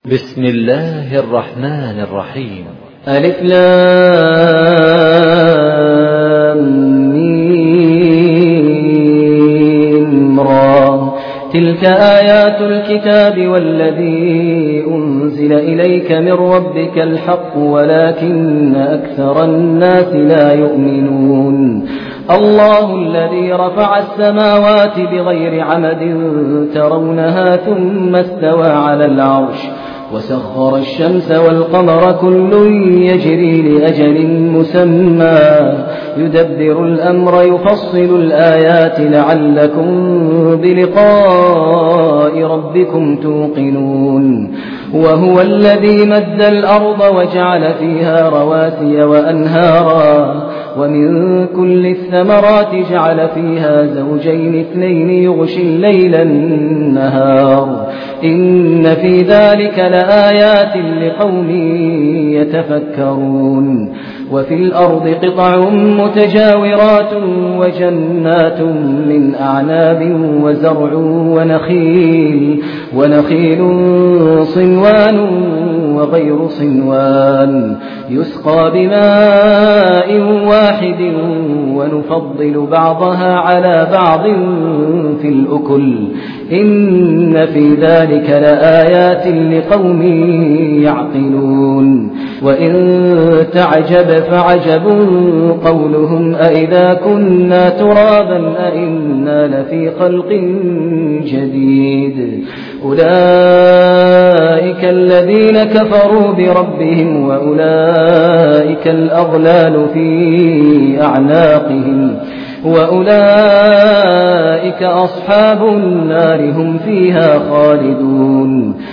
بسم الله الرحمن الرحيم. ألف لام ميم را. تلك آيات الكتاب والذي أنزل إليك من ربك الحق ولكن أكثر الناس لا يؤمنون. الله الذي رفع السماوات بغير عمد ترونها ثم استوى على العرش وسخر الشمس والقمر كل يجري لأجل مسمى يدبر الأمر يفصل الآيات لعلكم بلقاء ربكم توقنون. وهو الذي مد الأرض وجعل فيها رواسي وأنهارا ومن كل الثمرات جعل فيها زوجين اثنين يغشي الليل النهار إن في ذلك لآيات لقوم يتفكرون. وفي الأرض قطع متجاورات وجنات من أعناب وزرع ونخيل صنوان وغير صنوان يسقى بماء واحد ونفضل بعضها على بعض في الأكل إن في ذلك لآيات لقوم يعقلون. وإن تعجب فعجب قولهم أئذا كنا ترابا أئنا لفي خلق جديد أولئك الذين كفروا بربهم وأولئك الأغلال في أعناقهم وأولئك أصحاب النار هم فيها خالدون.